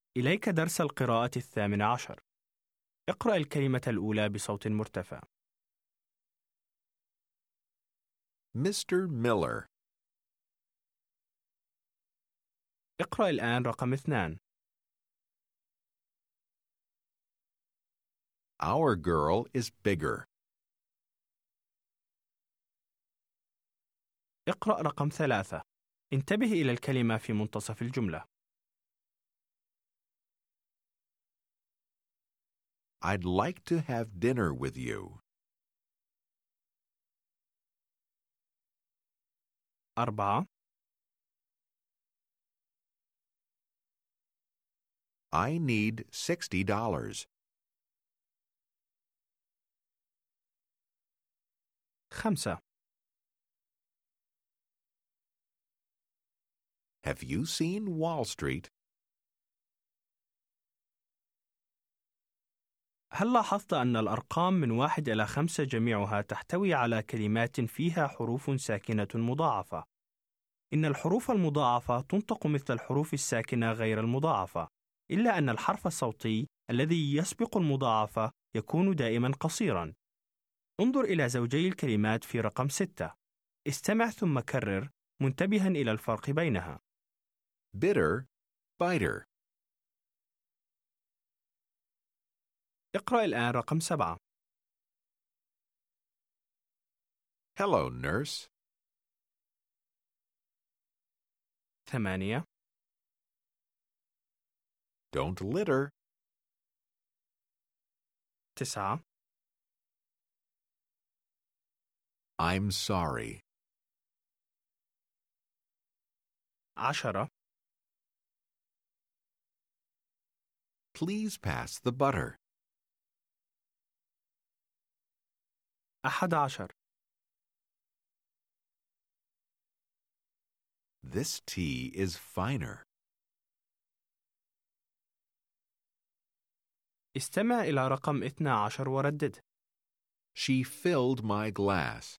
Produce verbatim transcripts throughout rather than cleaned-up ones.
إليك درس القراءة الثامن عشر. اقرأ الكلمة الأولى بصوت مرتفع. Mister Miller. اقرأ الآن رقم اثنان. Our girl is bigger. اقرأ رقم ثلاثة. انتبه إلى الكلمة في منتصف الجملة. I'd like to have dinner with you. أربعة. I need sixty dollars. خمسة. Have you seen Wall Street? هل لاحظت أن الأرقام من واحد إلى خمسة جميعها تحتوي على كلمات فيها حروف ساكنة مضاعفة؟ إن الحروف المضاعفة تنطق مثل الحروف الساكنة غير المضاعفة، إلا أن الحرف الصوتي الذي يسبق المضاعفة يكون دائما قصيرا. انظر إلى زوجي الكلمات في رقم ستة. استمع ثم كرر منتبها إلى الفرق بينها. Bitter, biter. اقرأ الآن رقم سبعة. Hello, nurse. ثمانية. Don't litter. تسعة. I'm sorry. عشرة. Please pass the butter. أحد عشر. This tea is finer. استمع إلى رقم اثنى عشر وردد. She filled my glass.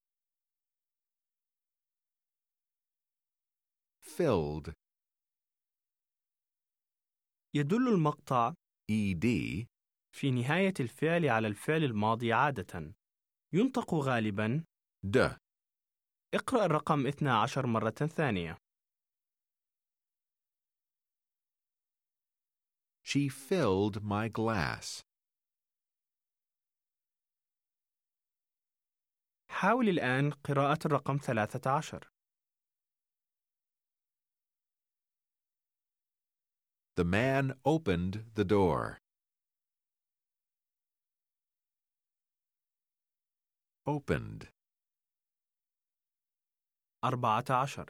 Filled. يدل المقطع ed في نهاية الفعل على الفعل الماضي عادة. ينطق غالبا d. اقرأ الرقم اثنى عشر مرة ثانية. She filled my glass. حاول الآن قراءة الرقم ثلاثة عشر. The man opened the door. Opened. أربعة عشر.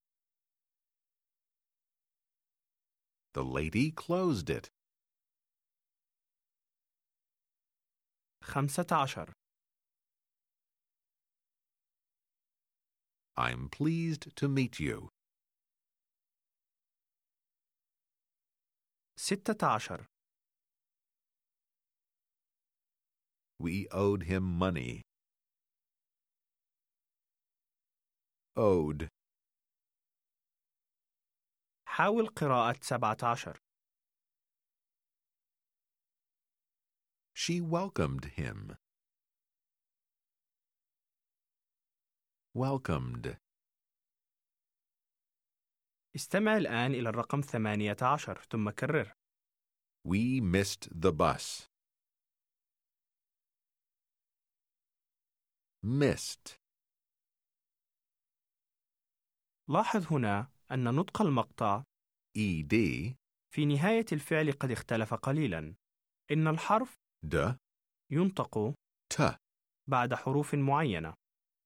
The lady closed it. خمسة عشر. I'm pleased to meet you. ستة عشر. We owed him money. Owed. حاول قراءة سبعة عشر. She welcomed him. Welcomed. استمع الآن إلى الرقم ثمانية عشر ثم كرر. We missed the bus. Missed. لاحظ هنا أن نطق المقطع ed في نهاية الفعل قد اختلف قليلا. إن الحرف d ينطق t. بعد حروف معينة.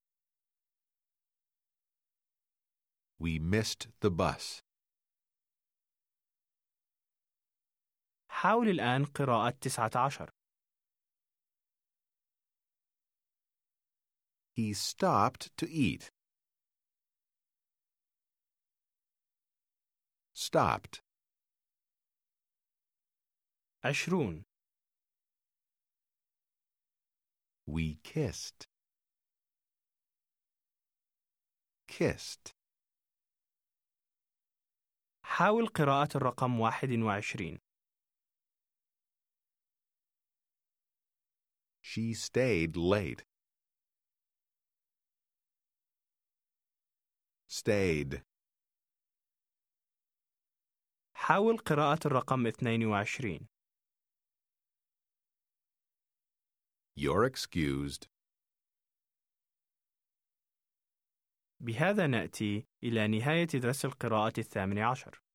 We missed the bus. حاول الآن قراءة تسعة عشر. He stopped to eat. Stopped. عشرون. We kissed. Kissed. حاول قراءة الرقم واحد وعشرين. She stayed late. Stayed. حاول قراءة الرقم اثنين وعشرين. You're excused. بهذا نأتي إلى نهاية درس القراءة الثامن عشر.